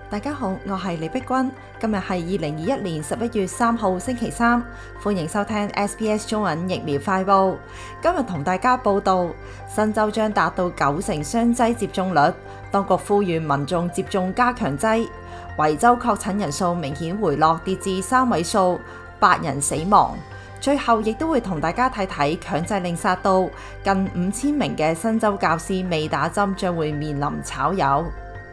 大家好，我係李碧君，今日係2021年11月3號星期三，歡迎收聽 SBS 中文疫苗快報。今日同大家報道，新州將達到90%雙劑接種率，當局呼籲民眾接種加強劑。維州確診人數明顯回落，跌至3位數，8人死亡。最後亦都會同大家睇睇強制令殺到近5000名嘅新州教師未打針，將會面臨炒魷。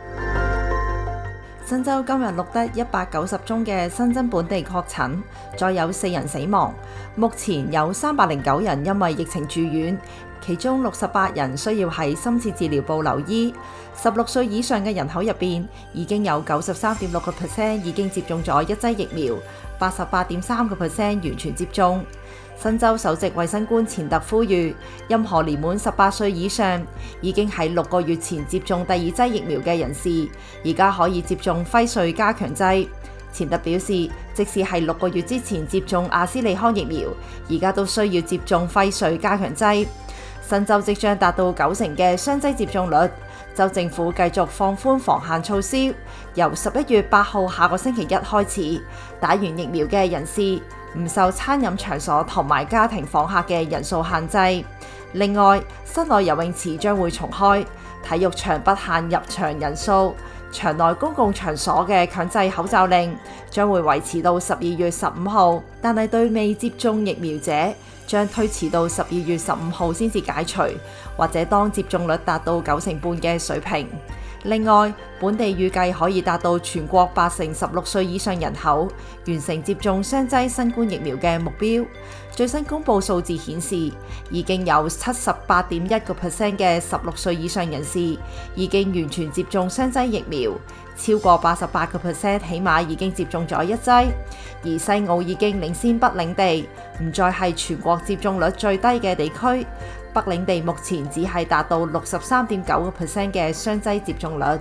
新州今日錄得190宗嘅新增本地確診，再有4人死亡。目前有309人因為疫情住院，其中68人需要喺深切治療部留醫。16歲以上嘅人口入邊，已經有93.6% 已經接種咗1劑疫苗，88.3% 完全接種。新州首席衛生官錢特呼籲，任何年滿18歲以上，已經喺6個月前接種第2劑疫苗嘅人士，而家可以接種輝瑞加強劑。錢特表示，即使係6個月之前接種阿斯利康疫苗，而家都需要接種輝瑞加強劑。新州即將達到90%嘅雙劑接種率，州政府繼續放寬防限措施，由11月8號下個星期一開始，打完疫苗嘅人士唔受餐飲場所同埋家庭訪客嘅人數限制。另外，室內游泳池將會重開，體育場不限入場人數，場內公共場所嘅強制口罩令將會維持到12月15號，但係對未接種疫苗者將推遲到12月15號先至解除，或者當接種率達到90%半嘅水平。另外，本地預計可以達到全國80%成16歲以上人口完成接種雙劑新冠疫苗嘅目標。最新公布數字顯示，已經有78.1% 嘅16歲以上人士已經完全接種雙劑疫苗，超過88% 起碼已經接種咗1劑。而西澳已經領先北領地，唔再係全國接種率最低嘅地區。北領地目前只係達到63.9% 嘅雙劑接種率。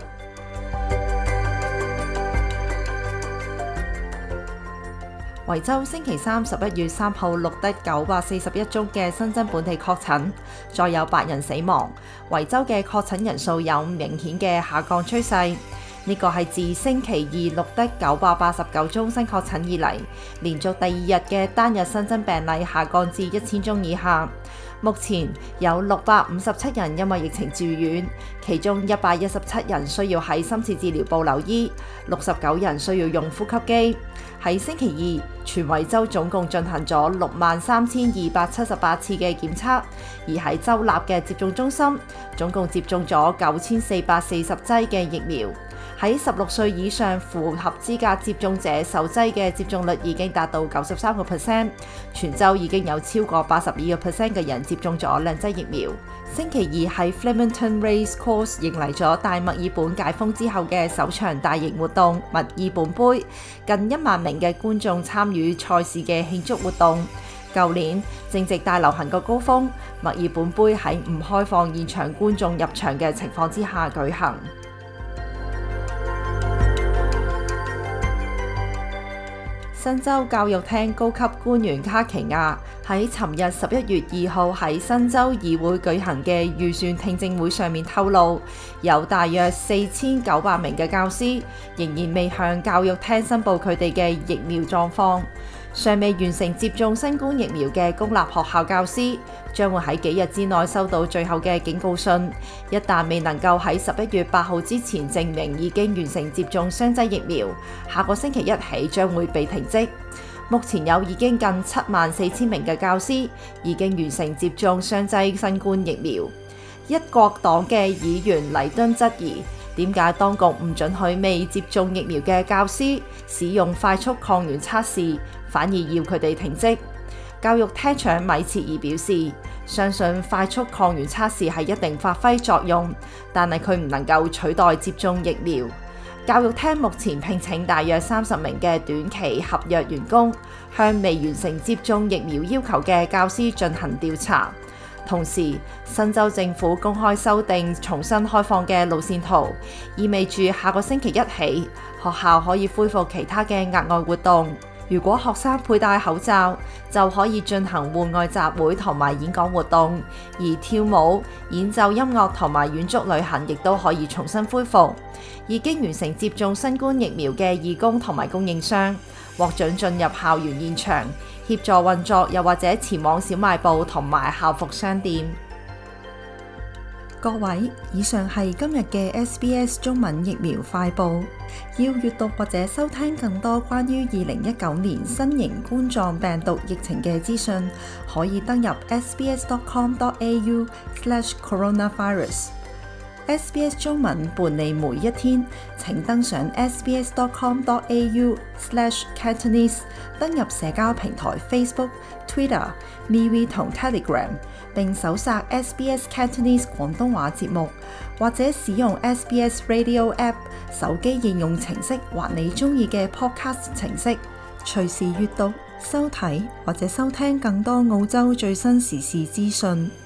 維州星期三11月3號錄得941宗嘅新增本地確診，再有8人死亡。維州嘅確診人數有明顯嘅下降趨勢，呢個係自星期二錄得989宗新確診以嚟，連續第2日嘅單日新增病例下降至1000宗以下。目前有657人因為疫情住院，其中117人需要喺深切治療部留醫，69人需要用呼吸機。喺星期二，全維州總共進行咗63278次嘅檢測，而喺州立嘅接種中心，總共接種咗9440劑嘅疫苗。喺16歲以上符合資格接種者首劑嘅接種率已經達到93%，全州已經有超過82% 嘅人接種咗2劑疫苗。星期二喺 Flemington Racecourse 迎嚟咗大墨爾本解封之後嘅首場大型活動墨爾本杯，近1萬名嘅觀眾參與賽事嘅慶祝活動。舊年正值大流行嘅高峰，墨爾本杯喺唔開放現場觀眾入場嘅情況之下舉行。新州教育廳高級官員卡奇亞喺尋日11月2號喺新州議會舉行嘅預算聽證會上面透露，有大約4900名嘅教師仍然未向教育廳申報佢哋嘅疫苗狀況。尚未完成接種新冠疫苗嘅公立學校教師將會喺幾日之內收到最後嘅警告信，一旦未能夠喺11月8號之前證明已經完成接種雙劑疫苗，下個星期一起將會被停職。目前有已經近74000名嘅教師已經完成接種雙劑新冠疫苗。一國黨嘅議員黎敦質疑，點解當局唔准許未接種疫苗嘅教師使用快速抗原測試，反而要佢哋停職？教育廳長米切爾表示，相信快速抗原測試係一定發揮作用，但係佢唔能夠取代接種疫苗。教育廳目前聘請大約30名嘅短期合約員工，向未完成接種疫苗要求嘅教師進行調查。同時，新州政府公開修訂重新開放嘅路線圖，意味住下個星期一起，學校可以恢復其他嘅額外活動。 如果學生佩戴口罩，就可以進行戶外集會同埋演講活動，而跳舞、演奏音樂同埋遠足旅行亦都可以重新恢復。已經完成接種新冠疫苗嘅義工同埋供應商獲准進入校園現場協助運作，又或者前往小賣部同埋校服商店。各位，以上係今日嘅 SBS 中文疫苗快報。要閱讀或者收聽更多關於2019年新型冠狀病毒疫情嘅資訊，可以登入 sbs.com.au/coronavirus。SBS 中文伴你每一天，請登上 sbs.com.au/Cantonese， 登入社交平台 Facebook、Twitter、MeWe 同 Telegram， 並搜索 SBS Cantonese 廣東話節目，或者使用 SBS Radio App 手機應用程式或你鍾意嘅 Podcast 程式，隨時閱讀、收睇或者收聽更多澳洲最新時事資訊。